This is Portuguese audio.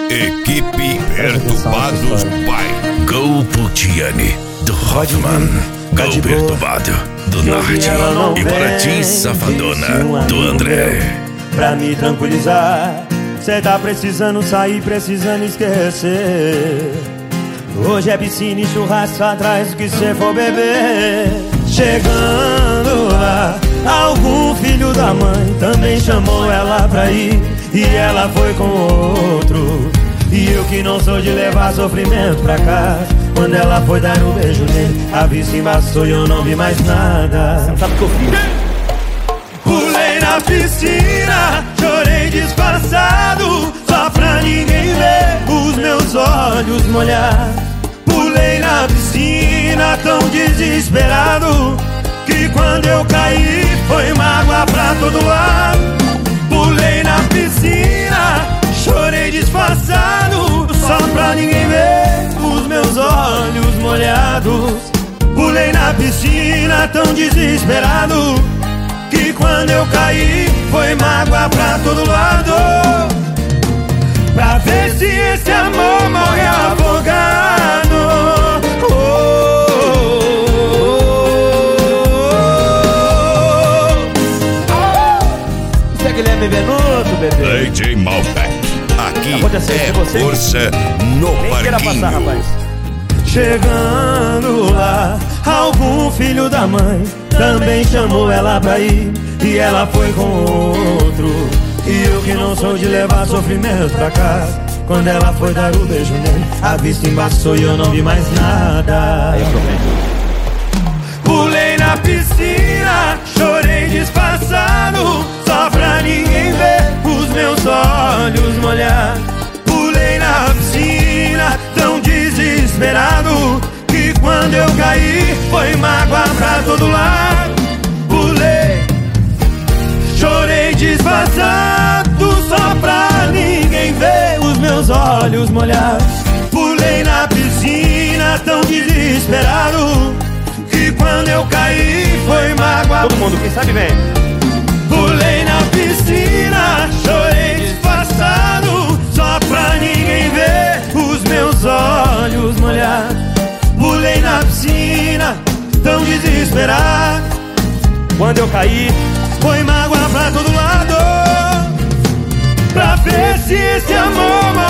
Equipe Perturbados by Go Pucciani, do Hoffman. Go Perturbado, do Norte. E para ti, Safadona, do André. Pra me tranquilizar, cê tá precisando sair, precisando esquecer. Hoje é piscina e churrasco atrás do que cê for beber. Chegando lá, algum filho da mãe também chamou ela pra ir, e ela foi com outro. E eu que não sou de levar sofrimento pra casa, quando ela foi dar um beijo nele, a vista embaçou e eu não vi mais nada. Você não sabe o que eu fiz? Pulei na piscina, chorei disfarçado, só pra ninguém ver os meus olhos molhar. Pulei na piscina tão desesperado, que quando eu caí foi mágoa pra todo lado. Pulei na piscina, chorei disfarçado, só pra ninguém ver os meus olhos molhados. Pulei na piscina tão desesperado, que quando eu caí foi mágoa pra todo lado. Pra ver se esse amor morre afogado. Isso é Guilherme Venuto, bebê. DJ Malbec. Aqui é você. força no Nem queira passar, parquinho. rapaz. Chegando lá, algum filho da mãe também chamou ela pra ir, e ela foi com outro. E eu que não sou de levar sofrimento pra casa, quando ela foi dar o beijo nele, a vista embaçou e eu não vi mais nada. Aí eu prometo. Pulei na piscina, chorei disfarçado, só pra ninguém ver os meus olhos molhar. Pulei na piscina tão desesperado, que quando eu caí foi mágoa pra todo lado. Pulei, chorei disfarçado, só pra ninguém ver os meus olhos molhados. Pulei na piscina tão desesperado, que quando eu caí foi mágoa. Todo mundo, quem sabe vem. Pulei na piscina, chorei disfarçado, só pra ninguém ver os meus olhos molhados. Pulei na piscina tão desesperado, Quando eu caí, foi mágoa pra todo lado. Pra ver se esse amor